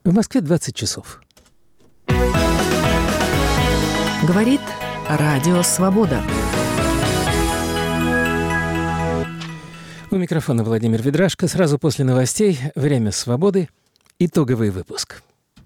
В Москве 20 часов. Говорит Радио Свобода. У микрофона Владимир Ведрашко. Сразу после новостей «Время свободы». Итоговый выпуск.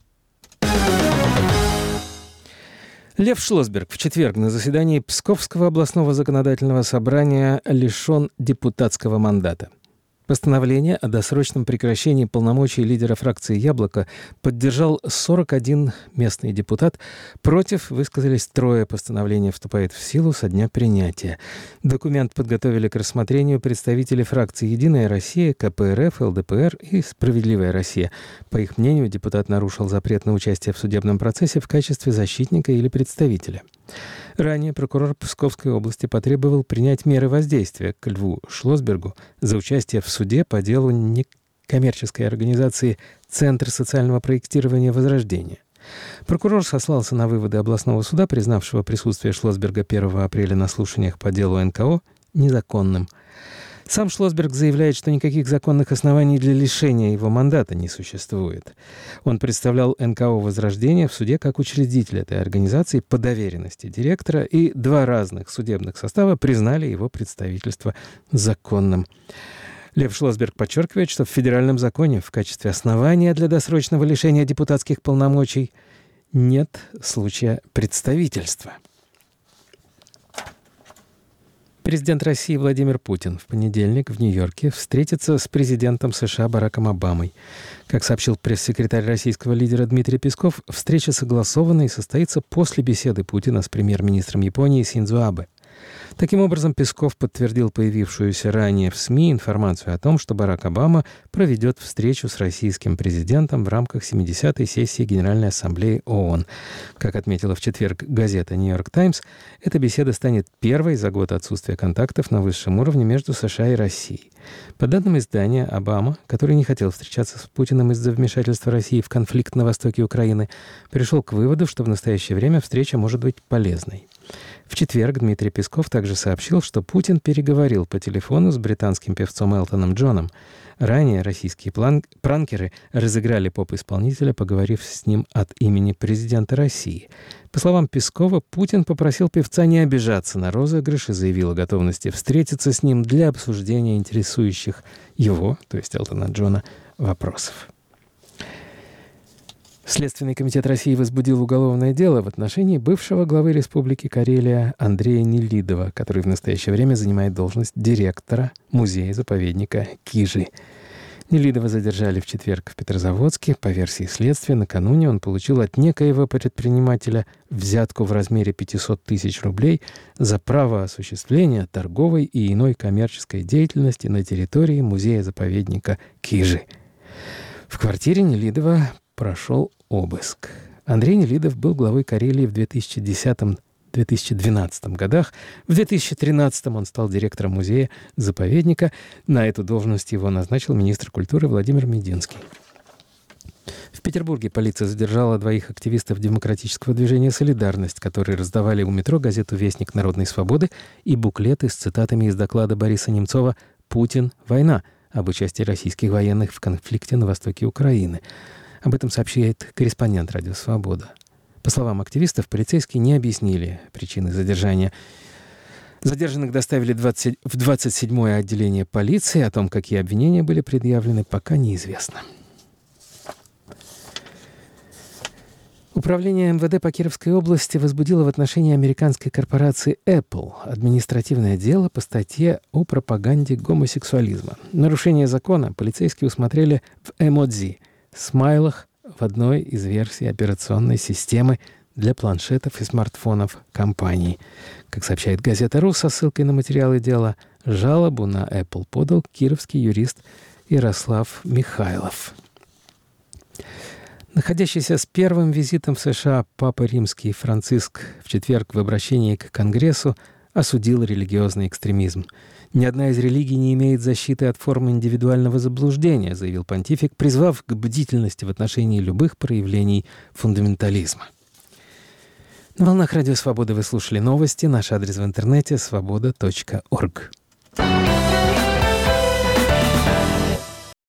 Лев Шлосберг в четверг на заседании Псковского областного законодательного собрания лишен депутатского мандата. Постановление о досрочном прекращении полномочий лидера фракции «Яблоко» поддержал 41 местный депутат. Против высказались 3. Постановление вступает в силу со дня принятия. Документ подготовили к рассмотрению представители фракций «Единая Россия», КПРФ, ЛДПР и «Справедливая Россия». По их мнению, депутат нарушил запрет на участие в судебном процессе в качестве защитника или представителя. Ранее прокурор Псковской области потребовал принять меры воздействия к Льву Шлосбергу за участие в суде по делу некоммерческой организации «Центр социального проектирования Возрождения». Прокурор сослался на выводы областного суда, признавшего присутствие Шлосберга 1 апреля на слушаниях по делу НКО незаконным. Сам Шлосберг заявляет, что никаких законных оснований для лишения его мандата не существует. Он представлял НКО «Возрождение» в суде как учредитель этой организации по доверенности директора, и 2 разных судебных состава признали его представительство законным. Лев Шлосберг подчеркивает, что в федеральном законе в качестве основания для досрочного лишения депутатских полномочий нет случая представительства. Президент России Владимир Путин в понедельник в Нью-Йорке встретится с президентом США Бараком Обамой. Как сообщил пресс-секретарь российского лидера Дмитрий Песков, встреча согласована и состоится после беседы Путина с премьер-министром Японии Синдзо Абе. Таким образом, Песков подтвердил появившуюся ранее в СМИ информацию о том, что Барак Обама проведет встречу с российским президентом в рамках 70-й сессии Генеральной Ассамблеи ООН. Как отметила в четверг газета «Нью-Йорк Таймс», эта беседа станет первой за год отсутствия контактов на высшем уровне между США и Россией. По данным издания, Обама, который не хотел встречаться с Путиным из-за вмешательства России в конфликт на востоке Украины, пришел к выводу, что в настоящее время встреча может быть полезной. В четверг Дмитрий Песков также сообщил, что Путин переговорил по телефону с британским певцом Элтоном Джоном. Ранее российские пранкеры разыграли поп-исполнителя, поговорив с ним от имени президента России. По словам Пескова, Путин попросил певца не обижаться на розыгрыш и заявил о готовности встретиться с ним для обсуждения интересующих его, то есть Элтона Джона, вопросов. Следственный комитет России возбудил уголовное дело в отношении бывшего главы Республики Карелия Андрея Нелидова, который в настоящее время занимает должность директора музея-заповедника Кижи. Нелидова задержали в четверг в Петрозаводске. По версии следствия, накануне он получил от некоего предпринимателя взятку в размере 500 тысяч рублей за право осуществления торговой и иной коммерческой деятельности на территории музея-заповедника Кижи. В квартире Нелидова прошел обыск. Андрей Нелидов был главой Карелии в 2010-2012 годах. В 2013 он стал директором музея-заповедника. На эту должность его назначил министр культуры Владимир Мединский. В Петербурге полиция задержала 2 активистов демократического движения «Солидарность», которые раздавали у метро газету «Вестник народной свободы» и буклеты с цитатами из доклада Бориса Немцова «Путин. Война» об участии российских военных в конфликте на востоке Украины. Об этом сообщает корреспондент «Радио Свобода». По словам активистов, полицейские не объяснили причины задержания. Задержанных доставили в 27-е отделение полиции. О том, какие обвинения были предъявлены, пока неизвестно. Управление МВД по Кировской области возбудило в отношении американской корпорации Apple административное дело по статье о пропаганде гомосексуализма. Нарушение закона полицейские усмотрели в эмодзи – смайлах в одной из версий операционной системы для планшетов и смартфонов компании. Как сообщает газета «Ру» со ссылкой на материалы дела, жалобу на Apple подал кировский юрист Ярослав Михайлов. Находящийся с первым визитом в США Папа Римский Франциск в четверг в обращении к Конгрессу осудил религиозный экстремизм. «Ни одна из религий не имеет защиты от форм индивидуального заблуждения», заявил понтифик, призвав к бдительности в отношении любых проявлений фундаментализма. На волнах Радио Свобода вы слушали новости. Наш адрес в интернете — свобода.орг.